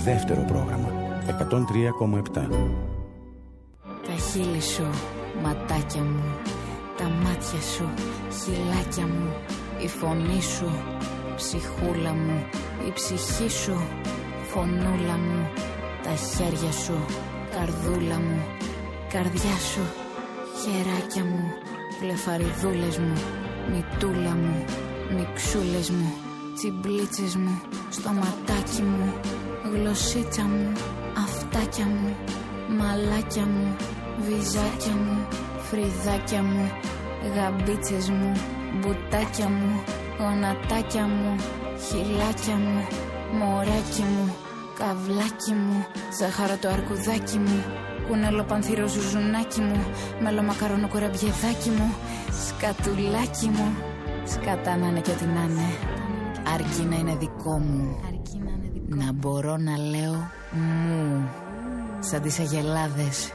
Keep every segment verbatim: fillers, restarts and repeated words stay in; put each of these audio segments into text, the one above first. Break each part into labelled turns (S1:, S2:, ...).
S1: Δεύτερο πρόγραμμα εκατόν τρία κόμμα επτά.
S2: Τα χείλη σου, ματάκια μου, τα μάτια σου, χειλάκια μου, η φωνή σου, ψυχούλα μου, η ψυχή σου, φωνούλα μου, τα χέρια σου, καρδούλα μου, καρδιά σου, χεράκια μου, βλεφαριδούλες μου, μητούλα μου, μιξούλες μου, τσιμπλίτσες μου, στοματάκι μου, γλωσσίτσα μου, αυτάκια μου, μαλάκια μου, βυζάκια μου, φρυδάκια μου, γαμπίτσες μου, μπουτάκια μου, γονατάκια μου, χυλάκια μου, μωράκι μου, καβλάκι μου, ζάχαρο το αρκουδάκι μου, κουνέλο πανθύρο ζουζουνάκι μου, μελομακαρόνο κουραμπιεδάκι μου, σκατουλάκι μου, σκατά να είναι και ό,τι να είναι, αρκεί να είναι δικό μου, να μπορώ να λέω μου, σαν τις αγελάδες,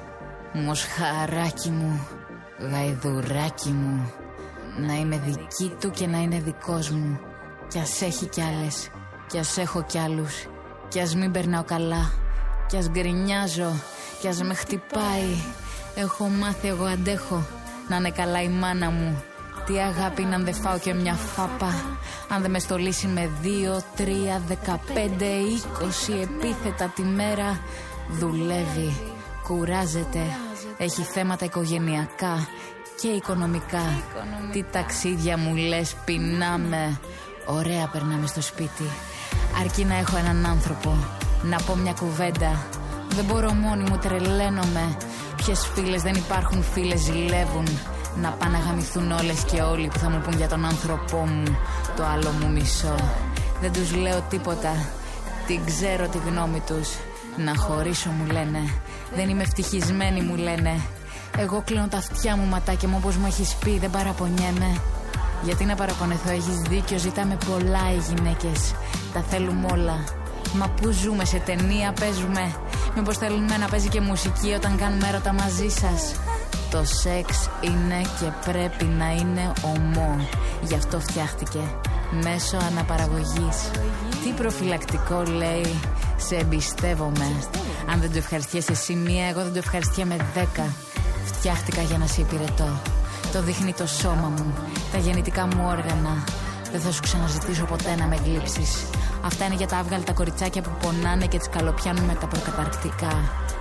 S2: μοσχαράκι μου, γαϊδουράκι μου, να είμαι δική του και να είναι δικός μου, κι ας έχει κι άλλες, κι ας έχω κι άλλους, κι ας μην περνάω καλά, κι ας γκρινιάζω, κι ας με χτυπάει, έχω μάθει εγώ αντέχω, να είναι καλά η μάνα μου. Τι αγάπη είναι αν δεν φάω και μια φάπα, αν δεν με στολίσει με δύο, τρία, δεκαπέντε, είκοσι επίθετα τη μέρα. Δουλεύει, κουράζεται, έχει θέματα οικογενειακά και οικονομικά. Τι ταξίδια μου λες, πεινάμε, ωραία περνάμε στο σπίτι. Αρκεί να έχω έναν άνθρωπο, να πω μια κουβέντα. Δεν μπορώ μόνη μου, τρελαίνομαι. Ποιες φίλες δεν υπάρχουν, φίλες ζηλεύουν. Να πάνε να γαμηθούν όλες και όλοι που θα μου πουν για τον άνθρωπό μου, το άλλο μου μισό. Δεν τους λέω τίποτα, την ξέρω τη γνώμη τους. Να χωρίσω μου λένε, δεν είμαι ευτυχισμένη μου λένε. Εγώ κλείνω τα αυτιά μου ματάκια μου όπως μου έχεις πει, δεν παραπονιέμαι. Γιατί να παραπονεθώ, έχεις δίκιο, ζητάμε πολλά οι γυναίκες. Τα θέλουμε όλα, μα πού ζούμε, σε ταινία παίζουμε? Μήπως θέλουμε να παίζει και μουσική όταν κάνουμε έρωτα μαζί σας? Το σεξ είναι και πρέπει να είναι ομό. Γι' αυτό φτιάχτηκε μέσω αναπαραγωγής. Τι προφυλακτικό λέει, σε εμπιστεύομαι. Αν δεν το ευχαριστιέσαι εσύ μία, εγώ δεν το ευχαριστιέμαι δέκα. Φτιάχτηκα για να σε υπηρετώ. Το δείχνει το σώμα μου, τα γεννητικά μου όργανα. Δεν θα σου ξαναζητήσω ποτέ να με γλύψεις. Αυτά είναι για τα άβγαλτα κοριτσάκια που πονάνε και τις καλοπιάνουν με τα προκαταρκτικά.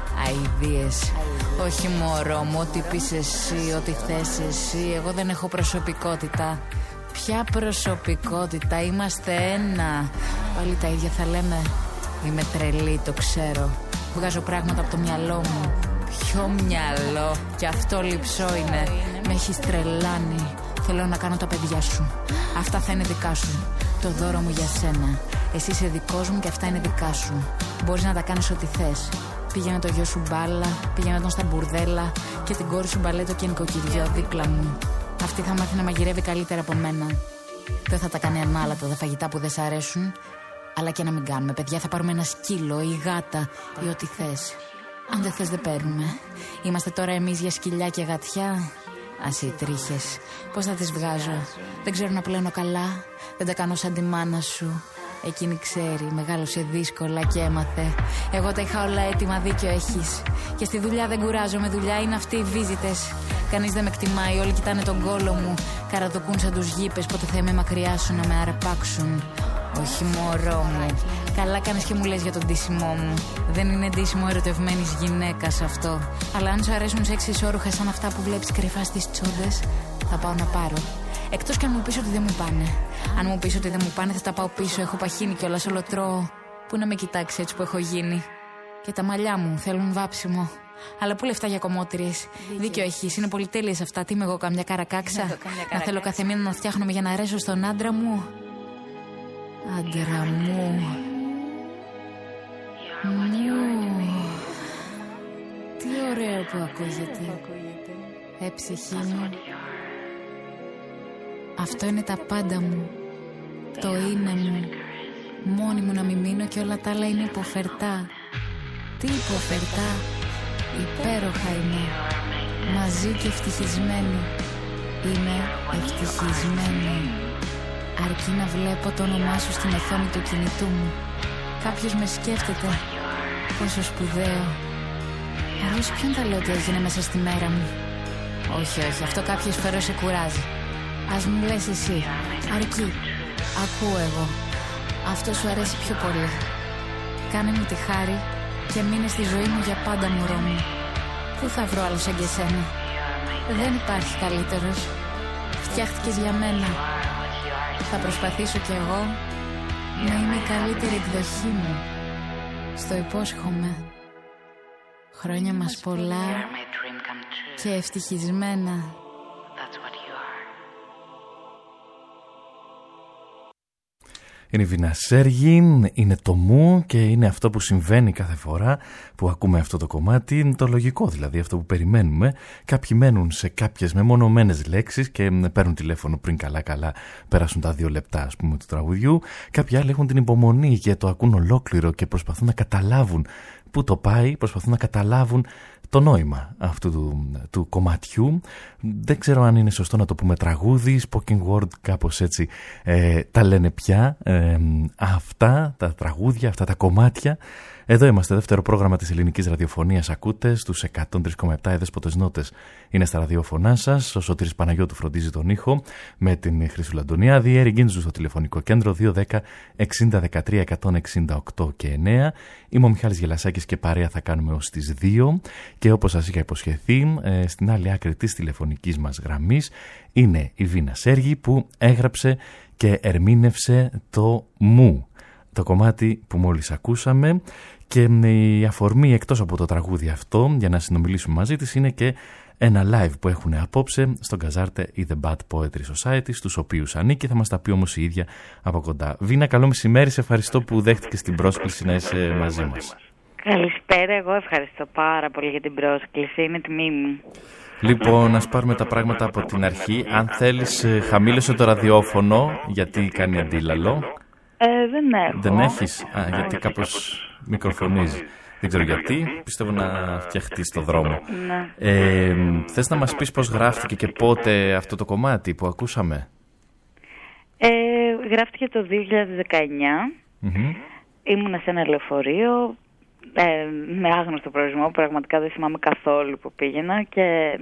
S2: Αηδίες. Όχι μωρό μου, ό,τι πεις εσύ, ό,τι θες εσύ. Εγώ δεν έχω προσωπικότητα. Ποια προσωπικότητα, είμαστε ένα. Πάλι τα ίδια θα λέμε. Είμαι τρελή, το ξέρω. Βγάζω πράγματα από το μυαλό μου. Ποιο μυαλό, κι αυτό λειψό είναι. Με έχεις τρελάνει. Θέλω να κάνω τα παιδιά σου. Αυτά θα είναι δικά σου. Το δώρο μου για σένα. Εσύ είσαι δικός μου και αυτά είναι δικά σου. Μπορείς να τα κάνεις ό,τι θες. Πήγαινε το γιο σου μπάλα, πήγαινε τον στα μπουρδέλα και την κόρη σου μπαλέτο και νοικοκυριό δίπλα μου. Αυτή θα μάθει να μαγειρεύει καλύτερα από μένα. Δεν θα τα κάνει ανάλατα τα φαγητά που δεν σ' αρέσουν. Αλλά και να μην κάνουμε, παιδιά, θα πάρουμε ένα σκύλο ή γάτα ή ό,τι θες. Αν δεν θες, δεν παίρνουμε. Είμαστε τώρα εμείς για σκυλιά και γατιά. Ας οι τρίχες, πώς θα τις βγάζω? Δεν ξέρω να πλένω καλά, δεν τα κάνω σαν τη μάνα σου. Εκείνη ξέρει, μεγάλωσε δύσκολα και έμαθε. Εγώ τα είχα όλα έτοιμα, δίκιο έχεις. Και στη δουλειά δεν κουράζομαι, δουλειά είναι αυτοί οι βίζιτες. Κανείς δεν με εκτιμάει, όλοι κοιτάνε τον κόλο μου. Καραδοκούν σαν τους γήπες, πότε θα είμαι μακριά σου να με αραπάξουν. Όχι μωρό μου, καλά κάνεις και μου λες για τον ντύσιμό μου. Δεν είναι ντύσιμο ερωτευμένης γυναίκας αυτό. Αλλά αν σου αρέσουν σεξ ισόρουχα σαν αυτά που βλέπεις κρυφά στις τσόντες, θα πάω να πάρω. Εκτός κι αν μου πεις ότι δεν μου πάνε. Αν μου πεις ότι δεν μου πάνε, θα τα πάω πίσω. Έχω παχύνει κιόλας, όλο τρώω. Πού να με κοιτάξει έτσι που έχω γίνει? Και τα μαλλιά μου θέλουν βάψιμο. Αλλά πού λεφτά για κομμότριες? Δίκιο έχεις, είναι πολυτέλειες αυτά. Τι είμαι εγώ, καμιά καρακάξα? Να, να θέλω κάθε μήνα να φτιάχνομαι για να αρέσω στον άντρα μου. Άντρα μου. Μου. Τι ωραίο που ακούγεται. Ε, ψυχή μου. Αυτό είναι τα πάντα μου. Το είναι μου. Μόνη μου να μην μείνω και όλα τα άλλα είναι υποφερτά. Τι υποφερτά? Υπέροχα είναι. Μαζί και ευτυχισμένη. Είμαι ευτυχισμένη. Αρκεί να βλέπω το όνομά σου στην οθόνη του κινητού μου. Κάποιος με σκέφτεται. πόσο σπουδαίο. Εγώ σε ποιον τα λέω ότι έγινε μέσα στη μέρα μου? Όχι, όχι, αυτό κάποιες φορές σε κουράζει. Ας μου λες εσύ, αρκεί. Ακούω εγώ. Αυτό σου αρέσει πιο πολύ. Κάνε μου τη χάρη και μείνε στη ζωή μου για πάντα, μωρό μου. Πού θα βρω άλλο σαν και σένα? Δεν υπάρχει καλύτερος. Φτιάχτηκες για μένα. Θα προσπαθήσω κι εγώ να είμαι η καλύτερη εκδοχή μου. Στο υπόσχομαι. Χρόνια μας πολλά και ευτυχισμένα.
S3: Είναι η Βίνα Σέργη, είναι το μου και είναι αυτό που συμβαίνει κάθε φορά που ακούμε αυτό το κομμάτι. Είναι το λογικό δηλαδή, αυτό που περιμένουμε. Κάποιοι μένουν σε κάποιες μεμονωμένες λέξεις και παίρνουν τηλέφωνο πριν καλά καλά περάσουν τα δύο λεπτά ας πούμε του τραγουδιού. Κάποιοι άλλοι έχουν την υπομονή και το ακούν ολόκληρο και προσπαθούν να καταλάβουν πού το πάει, προσπαθούν να καταλάβουν το νόημα αυτού του, του κομματιού. Δεν ξέρω αν είναι σωστό να το πούμε τραγούδι, spoken word, κάπως έτσι ε, τα λένε πια ε, αυτά τα τραγούδια, αυτά τα κομμάτια. Εδώ είμαστε, δεύτερο πρόγραμμα της ελληνικής ραδιοφωνίας. Ακούτε στους εκατόν τρία κόμμα επτά. Οι Δέσποτες Νότες είναι στα ραδιόφωνά σας. Ο Σωτήρης Παναγιώτου φροντίζει τον ήχο με την Χρυσούλα Αντωνιάδη. Έρη Γκίντζου στο τηλεφωνικό κέντρο δύο ένα μηδέν εξήντα δεκατρία εκατόν εξήντα οκτώ και εννέα. Είμαι ο Μιχάλης Γελασάκης και παρέα θα κάνουμε ως τις δύο. Και όπως σας είχα υποσχεθεί, στην άλλη άκρη της τηλεφωνικής μας γραμμής είναι η Βίνα Σέργη που έγραψε και ερμήνευσε το μου. Το κομμάτι που μόλις ακούσαμε. Και η αφορμή εκτός από το τραγούδι αυτό για να συνομιλήσουμε μαζί της είναι και ένα live που έχουν απόψε στον Καζάρτε ή The Bad Poetry Society, στους οποίους ανήκει. Θα μας τα πει όμως η ίδια από κοντά. Βίνα, καλό μεσημέρι, σε ευχαριστώ που δέχτηκες την πρόσκληση να είσαι μαζί μας.
S4: Καλησπέρα, εγώ ευχαριστώ πάρα πολύ για την πρόσκληση, είναι τιμή μου.
S3: Λοιπόν, ας πάρουμε τα πράγματα από την αρχή. Αν θέλεις, χαμήλωσε το ραδιόφωνο, γιατί κάνει αντίλαλο.
S4: Ε, δεν έχω.
S3: Δεν έχεις? Α, γιατί κάπως μικροφωνίζει. Δεν ξέρω γιατί, πιστεύω να φτιαχτεί στο δρόμο.
S4: Ναι.
S3: Ε, θες να μας πεις πώς γράφτηκε και πότε αυτό το κομμάτι που ακούσαμε?
S4: Ε, γράφτηκε το δύο χιλιάδες δεκαεννιά.
S3: Mm-hmm.
S4: Ήμουνα σε ένα λεωφορείο ε, με άγνωστο προορισμό. Πραγματικά δεν θυμάμαι καθόλου που πήγαινα και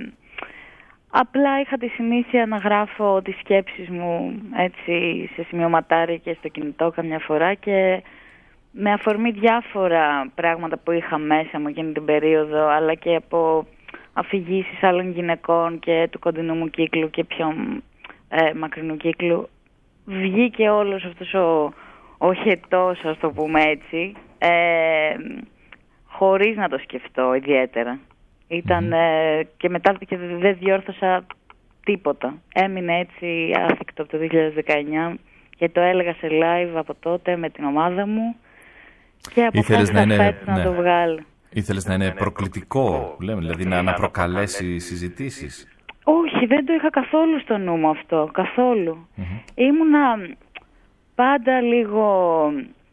S4: απλά είχα τη συνήθεια να γράφω τις σκέψεις μου έτσι σε σημειωματάρια και στο κινητό καμιά φορά και με αφορμή διάφορα πράγματα που είχα μέσα μου εκείνη την περίοδο, αλλά και από αφηγήσεις άλλων γυναικών και του κοντινού μου κύκλου και πιο ε, μακρινού κύκλου, βγήκε όλος αυτός ο, ο χετός, ας το πούμε έτσι, ε, χωρίς να το σκεφτώ ιδιαίτερα. Ήταν ε, και μετά και δεν διόρθωσα τίποτα. Έμεινε έτσι άθικτο από το δύο χιλιάδες δεκαεννιά και το έλεγα σε live από τότε με την ομάδα μου και αποφάσισα να, είναι, να ναι. το βγάλω.
S3: Ήθελες να είναι προκλητικό, λέμε, δηλαδή να, να προκαλέσει συζητήσεις?
S4: Όχι, δεν το είχα καθόλου στο νου μου αυτό, καθόλου. Mm-hmm. Ήμουνα πάντα λίγο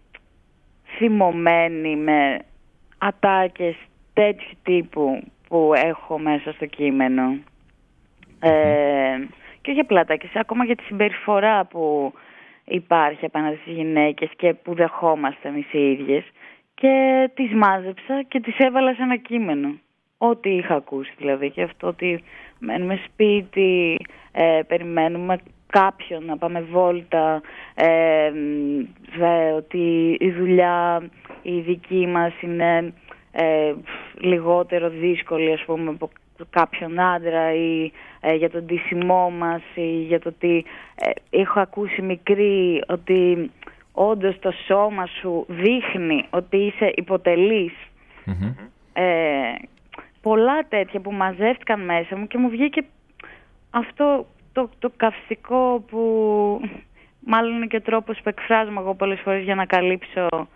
S4: θυμωμένη με ατάκες τέτοιου τύπου που έχω μέσα στο κείμενο. Mm-hmm. Ε, και όχι απλά ατάκες, ακόμα για τη συμπεριφορά που υπάρχει απέναντι στις γυναίκες και που δεχόμαστε εμείς οι ίδιες, και τις μάζεψα και τις έβαλα σε ένα κείμενο. Ό,τι είχα ακούσει δηλαδή, και αυτό ότι μένουμε σπίτι, ε, περιμένουμε κάποιον να πάμε βόλτα, ε, δε, ότι η δουλειά η δική μας είναι ε, λιγότερο δύσκολη, ας πούμε, από κάποιον άντρα, ή ε, για τον ντύσιμό μας, ή για το ότι ε, έχω ακούσει μικρή ότι όντως το σώμα σου δείχνει ότι είσαι υποτελής. Mm-hmm. Ε, πολλά τέτοια που μαζεύτηκαν μέσα μου και μου βγήκε αυτό το, το καυστικό που μάλλον είναι και ο τρόπος που εκφράζομαι εγώ πολλές φορές για να καλύψω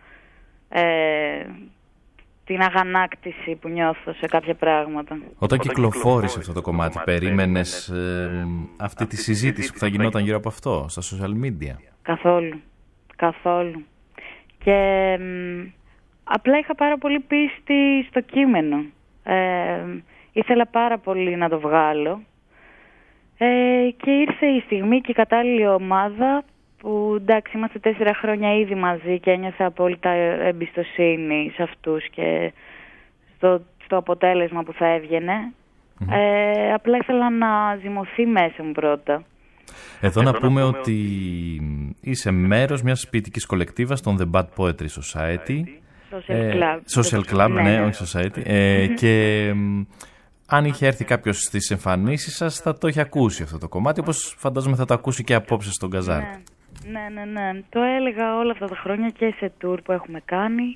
S4: ε, την αγανάκτηση που νιώθω σε κάποια πράγματα.
S3: Όταν κυκλοφόρησε αυτό το κομμάτι, περίμενες ε, αυτή τη συζήτηση που θα γινόταν γύρω από αυτό στα social media?
S4: Καθόλου. Καθόλου. Και μ, απλά είχα πάρα πολύ πίστη στο κείμενο. Ε, ήθελα πάρα πολύ να το βγάλω. Ε, και ήρθε η στιγμή και η κατάλληλη ομάδα που εντάξει είμαστε τέσσερα χρόνια ήδη μαζί και ένιωθα απόλυτα εμπιστοσύνη σε αυτούς και στο, στο αποτέλεσμα που θα έβγαινε. Mm-hmm. Ε, απλά ήθελα να ζυμωθεί μέσα μου πρώτα.
S3: Εδώ να πούμε ότι είσαι μέρος μιας ποιητικής κολεκτίβας των The Bad Poetry Society.
S4: Social Club.
S3: Social Club, ναι, ναι, όχι Society. Ε, και αν είχε έρθει κάποιος στις εμφανίσεις σας θα το είχε ακούσει αυτό το κομμάτι, όπως φαντάζομαι θα το ακούσει και απόψε στον Καζάρ.
S4: Ναι, ναι, ναι, ναι. Το έλεγα όλα αυτά τα χρόνια και σε tour που έχουμε κάνει.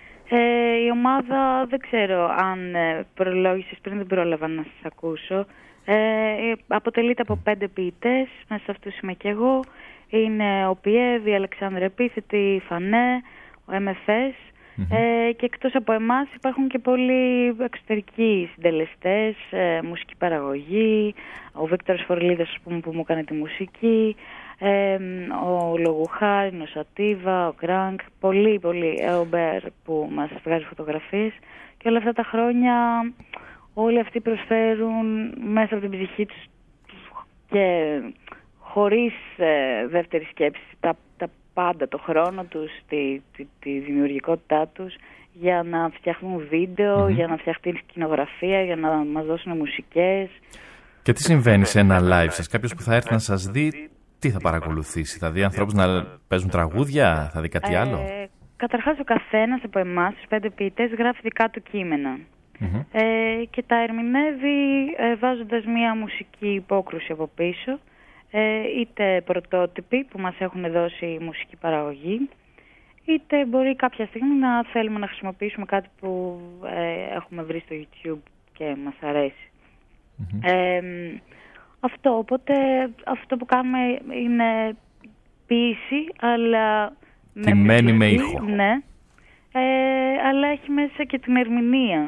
S4: Ε, η ομάδα δεν ξέρω αν ε, προλόγησες πριν, δεν πρόλαβα να σας ακούσω. Ε, αποτελείται από πέντε ποιητές, μέσα σε αυτούς είμαι και εγώ. Είναι ο Πιέβη, η Αλεξάνδρα Επίθετη, η Φανέ, ο εμ εφ ες. Mm-hmm. Ε, και εκτός από εμάς υπάρχουν και πολλοί εξωτερικοί συντελεστές, ε, μουσική παραγωγή, ο Βίκτορος Φορλίδας που, που μου έκανε τη μουσική, ε, ο Λογουχάριν, ο Σατίβα, ο Κράνκ, πολύ πολύ, ε, ο Μπέρ που μας βγάζει φωτογραφίες και όλα αυτά τα χρόνια όλοι αυτοί προσφέρουν μέσα από την ψυχή τους και χωρίς ε, δεύτερη σκέψη τα, τα πάντα, το χρόνο τους, τη, τη, τη δημιουργικότητά τους για να φτιάχνουν βίντεο, mm-hmm. για να φτιαχτεί σκηνογραφία, για να μας δώσουν μουσικές.
S3: Και τι συμβαίνει σε ένα live σας? Κάποιος που θα έρθει να σας δει, τι θα παρακολουθήσει? Θα δει ανθρώπους να παίζουν τραγούδια, θα δει κάτι ε, άλλο?
S4: Καταρχάς ο καθένας από εμάς, τους πέντε ποιητές, γράφει δικά του κείμενα. Mm-hmm. Ε, και τα ερμηνεύει ε, βάζοντας μία μουσική υπόκρουση από πίσω, ε, είτε πρωτότυποι που μας έχουν δώσει μουσική παραγωγή, είτε μπορεί κάποια στιγμή να θέλουμε να χρησιμοποιήσουμε κάτι που ε, έχουμε βρει στο YouTube και μας αρέσει. Mm-hmm. Ε, αυτό, οπότε αυτό που κάνουμε είναι ποίηση, αλλά
S3: τιμένη με, με ήχο.
S4: Ναι, ε, αλλά έχει μέσα και την ερμηνεία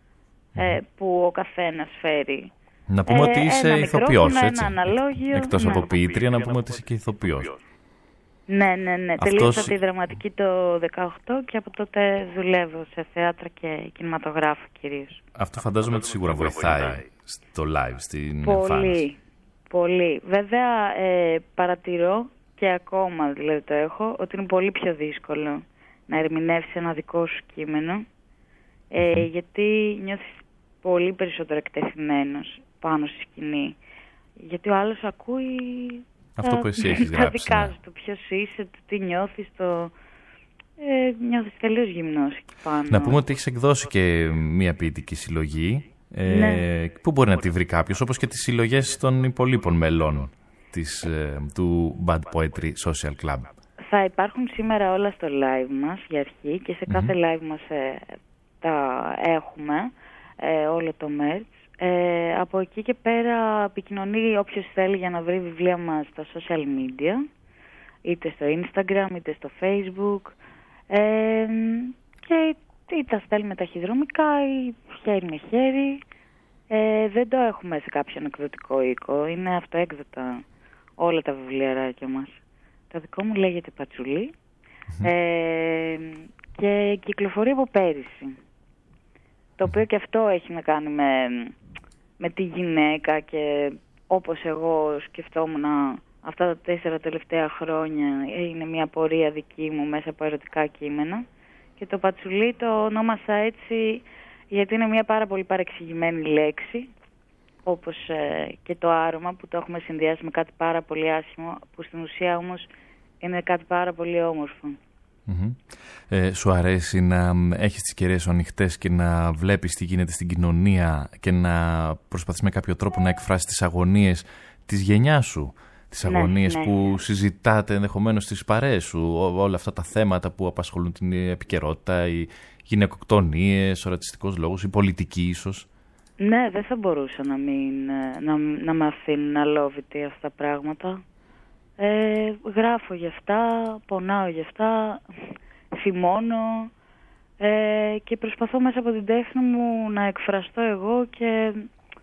S4: ε, που ο καθένας φέρει.
S3: Να πούμε ε, ότι είσαι ηθοποιός, έτσι.
S4: Ένα αναλόγιο,
S3: εκτός
S4: ναι.
S3: από ποιήτρια, να πούμε ότι είσαι και ηθοποιός.
S4: Ναι, ναι, ναι. Αυτός... τελείωσα τη δραματική το δεκαοκτώ και από τότε δουλεύω σε θέατρα και κινηματογράφο κυρίως.
S3: Αυτό φαντάζομαι ότι σίγουρα βοηθάει στο live, στην
S4: πολύ,
S3: εμφάνιση.
S4: Πολύ, πολύ. Βέβαια ε, παρατηρώ και ακόμα δηλαδή το έχω, ότι είναι πολύ πιο δύσκολο να ερμηνεύσεις ένα δικό σου κείμενο, ε, mm-hmm. γιατί νιώθεις πολύ περισσότερο εκτεθειμένος πάνω στη σκηνή. Γιατί ο άλλος ακούει
S3: αυτό
S4: τα,
S3: που εσύ έχεις
S4: τα
S3: γράψει.
S4: δικά
S3: ναι.
S4: σου, το ποιος είσαι, το τι νιώθεις, το... Ε, νιώθεις τελείως γυμνός εκεί πάνω.
S3: Να πούμε ότι έχεις εκδώσει και μία ποιητική συλλογή, ε,
S4: ναι.
S3: που μπορεί να τη βρει κάποιος, όπως και τις συλλογές των υπολείπων μελών της, ε, του Bad Poetry Social Club.
S4: Θα υπάρχουν σήμερα όλα στο live μας για αρχή και σε κάθε mm-hmm. live μας ε, τα έχουμε, ε, όλο το merch. Ε, από εκεί και πέρα επικοινωνεί όποιος θέλει για να βρει βιβλία μας στα social media, είτε στο Instagram είτε στο Facebook, ε, και ή τα στέλνουμε ταχυδρομικά ή χέρι με χέρι. Ε, δεν το έχουμε σε κάποιον εκδοτικό οίκο, είναι αυτοέκδοτα όλα τα βιβλιαράκια μας. Το δικό μου λέγεται Πατσουλή mm-hmm. ε, και κυκλοφορεί από πέρυσι. Το οποίο και αυτό έχει να κάνει με, με τη γυναίκα και όπως εγώ σκεφτόμουν αυτά τα τέσσερα τελευταία χρόνια, είναι μια πορεία δική μου μέσα από ερωτικά κείμενα. Και το Πατσουλή το ονόμασα έτσι γιατί είναι μια πάρα πολύ παρεξηγημένη λέξη, όπως ε, και το άρωμα που το έχουμε συνδυάσει με κάτι πάρα πολύ άσχημο, που στην ουσία όμως είναι κάτι πάρα πολύ όμορφο.
S3: Mm-hmm. Ε, σου αρέσει να έχεις τις κεραίες σου ανοιχτές και να βλέπεις τι γίνεται στην κοινωνία και να προσπαθείς με κάποιο τρόπο να εκφράσεις τις αγωνίες της γενιάς σου, τις ναι, αγωνίες ναι. που συζητάτε ενδεχομένως στις παρέες σου, όλα αυτά τα θέματα που απασχολούν την επικαιρότητα, οι γυναικοκτονίες, ο ρατσιστικός λόγος, η πολιτική ίσως?
S4: Ναι, δεν θα μπορούσα να, μην, να, να με αφήνουν αλόβητη αυτά τα πράγματα. Ε, γράφω γι' αυτά, πονάω γι' αυτά, θυμώνω ε, και προσπαθώ μέσα από την τέχνη μου να εκφραστώ εγώ και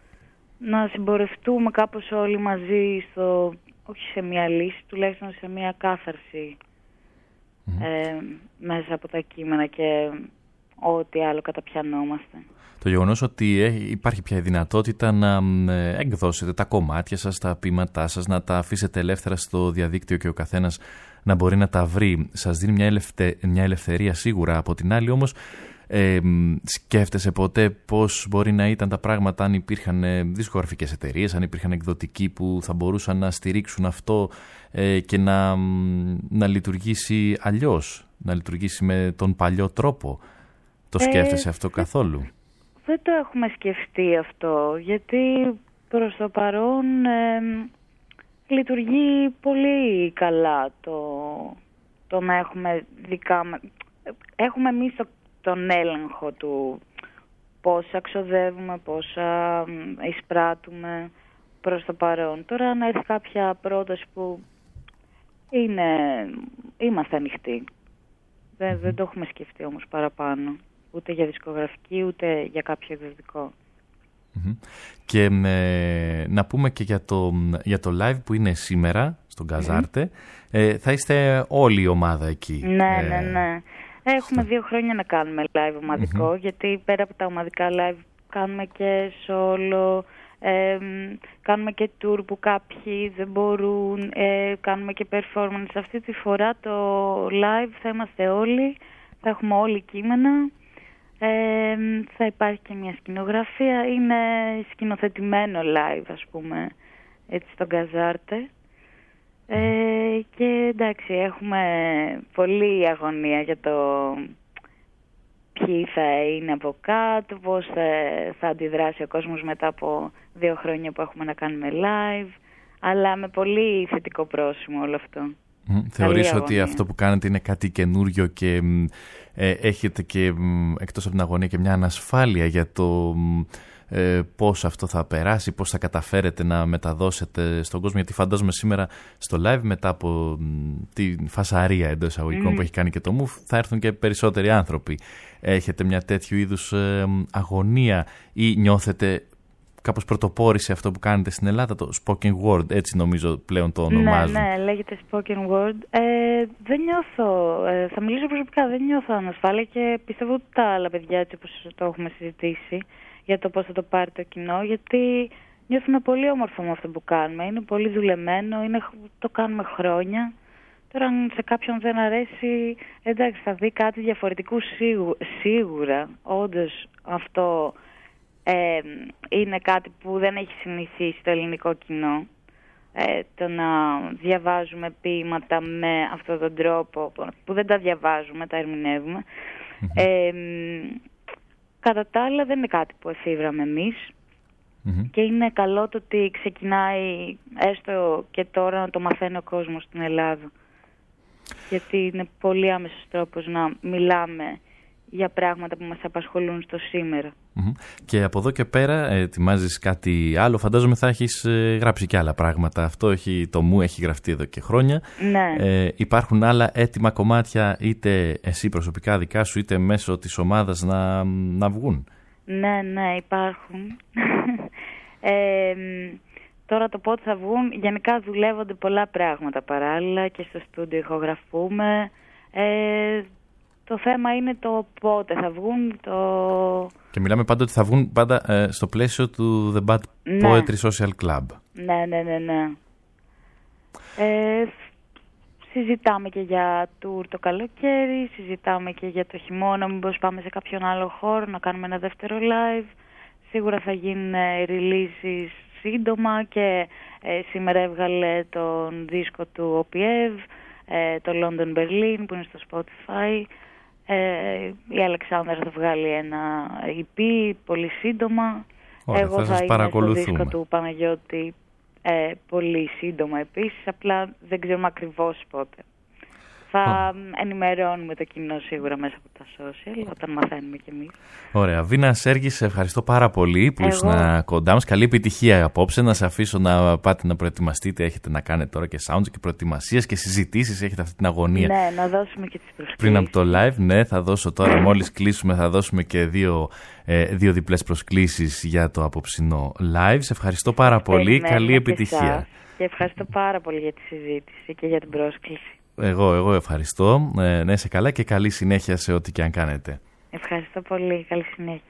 S4: να συμπορευτούμε κάπως όλοι μαζί στο, όχι σε μια λύση, τουλάχιστον σε μια κάθαρση mm. ε, μέσα από τα κείμενα και ό,τι άλλο καταπιανόμαστε.
S3: Το γεγονός ότι υπάρχει πια η δυνατότητα να εκδώσετε τα κομμάτια σας, τα ποίηματά σας, να τα αφήσετε ελεύθερα στο διαδίκτυο και ο καθένας να μπορεί να τα βρει, σας δίνει μια, ελευθε... μια ελευθερία σίγουρα. Από την άλλη όμως, ε, σκέφτεσαι ποτέ πώς μπορεί να ήταν τα πράγματα αν υπήρχαν δισκογραφικές εταιρείες, αν υπήρχαν εκδοτικοί που θα μπορούσαν να στηρίξουν αυτό ε, και να, να λειτουργήσει αλλιώς, να λειτουργήσει με τον παλιό τρόπο? Το σκέφτεσαι ε, αυτό καθόλου?
S4: Δεν το έχουμε σκεφτεί αυτό, γιατί προς το παρόν ε, λειτουργεί πολύ καλά το, το να έχουμε δικά μας. Έχουμε εμείς το, τον έλεγχο του πόσα ξοδεύουμε, πόσα εισπράττουμε προς το παρόν. Τώρα αν έρθει κάποια πρόταση που είναι, είμαστε ανοιχτοί. Δεν, δεν το έχουμε σκεφτεί όμως παραπάνω. Ούτε για δισκογραφική, ούτε για κάποιο εκδοτικό.
S3: Mm-hmm. Και ε, να πούμε και για το, για το live που είναι σήμερα στον Καζάρτε. Mm-hmm. Ε, θα είστε όλη η ομάδα εκεί.
S4: Ναι, ε, ναι, ναι. Έχουμε στο... δύο χρόνια να κάνουμε live ομαδικό, mm-hmm. γιατί πέρα από τα ομαδικά live κάνουμε και solo, ε, κάνουμε και tour που κάποιοι δεν μπορούν, ε, κάνουμε και performance. Αυτή τη φορά το live θα είμαστε όλοι, θα έχουμε όλοι κείμενα. Ε, θα υπάρχει και μια σκηνογραφία, είναι σκηνοθετημένο live, ας πούμε, έτσι στον Καζάρτε. Ε, και εντάξει, έχουμε πολλή αγωνία για το ποιοι θα είναι από κάτω, πώς θα, θα αντιδράσει ο κόσμος μετά από δύο χρόνια που έχουμε να κάνουμε live, αλλά με πολύ θετικό πρόσημο όλο αυτό.
S3: Mm, θεωρείς ότι αυτό που κάνετε είναι κάτι καινούριο και ε, έχετε και εκτός από την αγωνία και μια ανασφάλεια για το ε, πώς αυτό θα περάσει, πώς θα καταφέρετε να μεταδώσετε στον κόσμο? Γιατί φαντάζομαι σήμερα στο live, μετά από τη φασαρία εντός εισαγωγικών mm. που έχει κάνει και το Μουφ, θα έρθουν και περισσότεροι άνθρωποι. Έχετε μια τέτοιου είδους ε, αγωνία ή νιώθετε κάπως πρωτοπόρη σε αυτό που κάνετε στην Ελλάδα, το spoken word, έτσι νομίζω πλέον το ονομάζουν?
S4: Ναι, ναι, λέγεται spoken word. Ε, δεν νιώθω, ε, θα μιλήσω προσωπικά, δεν νιώθω ανασφάλεια και πιστεύω ότι τα άλλα παιδιά, έτσι όπως το έχουμε συζητήσει, για το πώς θα το πάρει το κοινό, γιατί νιώθουμε πολύ όμορφο με αυτό που κάνουμε. Είναι πολύ δουλεμένο, είναι, το κάνουμε χρόνια. Τώρα αν σε κάποιον δεν αρέσει, εντάξει, θα δει κάτι διαφορετικού σίγου, σίγουρα. Όντως αυτό ε, είναι κάτι που δεν έχει συνηθίσει το ελληνικό κοινό. Ε, το να διαβάζουμε ποίηματα με αυτόν τον τρόπο, που δεν τα διαβάζουμε, τα ερμηνεύουμε. Mm-hmm. Ε, κατά τα άλλα δεν είναι κάτι που εφήβραμε εμείς. Mm-hmm. Και είναι καλό το ότι ξεκινάει έστω και τώρα να το μαθαίνει ο κόσμος στην Ελλάδα. Γιατί είναι πολύ άμεσος τρόπος να μιλάμε για πράγματα που μας απασχολούν στο σήμερα.
S3: Mm-hmm. Και από εδώ και πέρα ετοιμάζεις κάτι άλλο? Φαντάζομαι θα έχεις γράψει και άλλα πράγματα. Αυτό έχει, το μου έχει γραφτεί εδώ και χρόνια.
S4: Ναι.
S3: Ε, υπάρχουν άλλα έτοιμα κομμάτια, είτε εσύ προσωπικά δικά σου, είτε μέσω της ομάδας να, να βγουν?
S4: Ναι, ναι, υπάρχουν. ε, τώρα το πότε θα βγουν, γενικά δουλεύονται πολλά πράγματα παράλληλα και στο στούντιο ηχογραφούμε. Ε, το θέμα είναι το πότε θα βγουν. Το... Και
S3: μιλάμε πάντα ότι θα βγουν πάντα ε, στο πλαίσιο του The Bad ναι. Poetry Social Club.
S4: Ναι, ναι, ναι, ναι. Ε, συζητάμε και για tour το καλοκαίρι, συζητάμε και για το χειμώνα, μήπως πάμε σε κάποιον άλλο χώρο να κάνουμε ένα δεύτερο live. Σίγουρα θα γίνουν releases σύντομα και ε, σήμερα έβγαλε τον δίσκο του ο πι ι βι, ε, το London Berlin που είναι στο Spotify. Ε, η Αλεξάνδρα θα βγάλει ένα ι πι πολύ σύντομα.
S3: Ωραία,
S4: εγώ θα, θα είμαι στο δίσκο του Παναγιώτη ε, πολύ σύντομα επίσης, απλά δεν ξέρουμε ακριβώς πότε. Θα oh. ενημερώνουμε το κοινό σίγουρα μέσα από τα social, όταν μαθαίνουμε κι εμείς.
S3: Ωραία. Βίνα Σέργη, σε ευχαριστώ πάρα πολύ που ήσουν κοντά μας. Καλή επιτυχία απόψε. Να σε αφήσω να πάτε να προετοιμαστείτε. Έχετε να κάνετε τώρα και sounds και προετοιμασίες και συζητήσεις. Έχετε αυτή την αγωνία.
S4: Ναι, να δώσουμε και τις προσκλήσεις.
S3: Πριν από το live, ναι, θα δώσω τώρα, μόλις κλείσουμε, θα δώσουμε και δύο, ε, δύο διπλές προσκλήσεις για το απόψινό live. Σε ευχαριστώ πάρα πολύ. Περιμένουμε. Καλή επιτυχία.
S4: Και, και ευχαριστώ πάρα πολύ για τη συζήτηση και για την πρόσκληση.
S3: Εγώ, εγώ ευχαριστώ. Ε, να είσαι καλά και καλή συνέχεια σε ό,τι και αν κάνετε.
S4: Ευχαριστώ πολύ. Καλή συνέχεια.